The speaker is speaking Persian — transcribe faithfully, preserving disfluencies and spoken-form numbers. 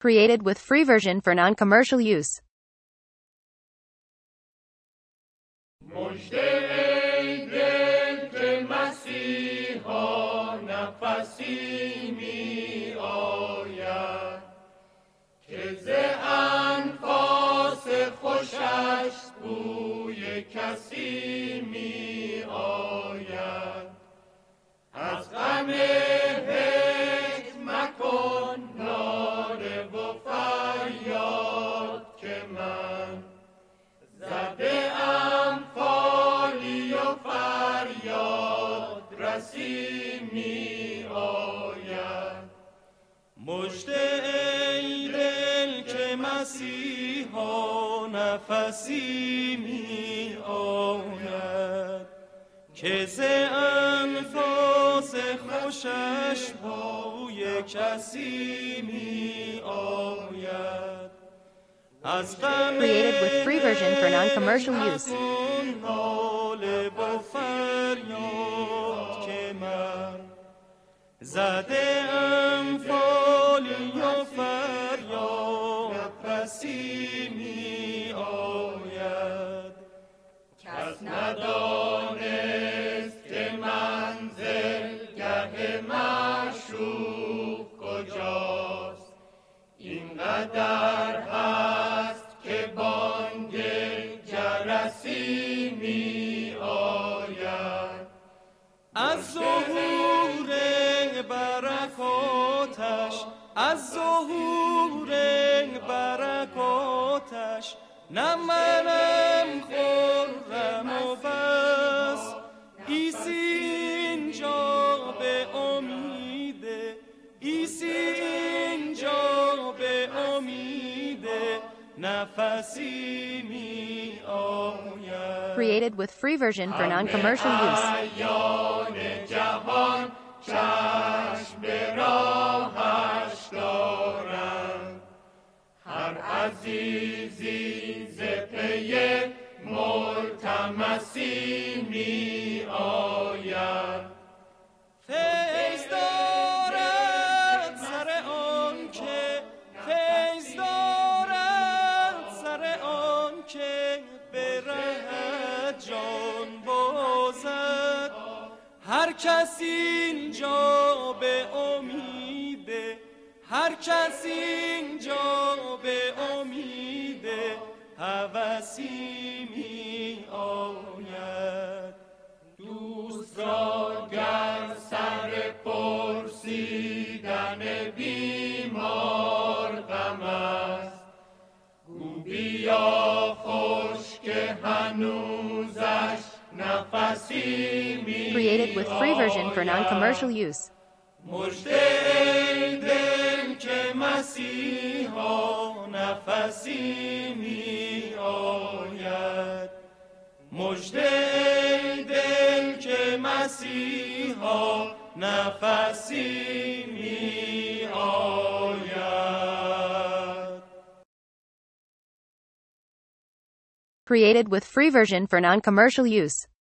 Created with free version for non-commercial use. مژده ای دل که مسیحا نفسی می آید که ز انفاس خوشش بوی کسی می آید از غم هجر مکن ناله و فریاد که من زده ام فالی و فریاد رسی می آید مژده ای دل که مسیحا نفسی می آید که ز انفاس خوشش بوی کسی می آید از غم Created with free version for non-commercial use. ناله و فریاد که من زده ام فالی و فریاد رسی می آید کس ندانست که منزل گه معشوق کجاست اینقدر هست که بانگ جرسی می آید از ظهور برکاتش از ظهور برکاتش نه منم خرم و بس عیسی اینجا به امیده عیسی اینجا به امیده نفسی می آید Created with free version for non-commercial use. ایان جهان چشم به راهش دارند هر عزیزی ز پی ملتمسی می آید فیض دارد سر آن که فیض دارد سر آن که به ره جان بازد هر کسی اینجا به امیده هر کسی اینجا به امیده هوسی می آید دوست را گر سر پرسیدن بیمار غم است گو بیا خوش که هنوزش نفسی می Created with free version for non-commercial use. مژده ای دل که مسیحا نفسی می آید مژده ای دل که مسیحا نفسی می آید Created with free version for non-commercial use.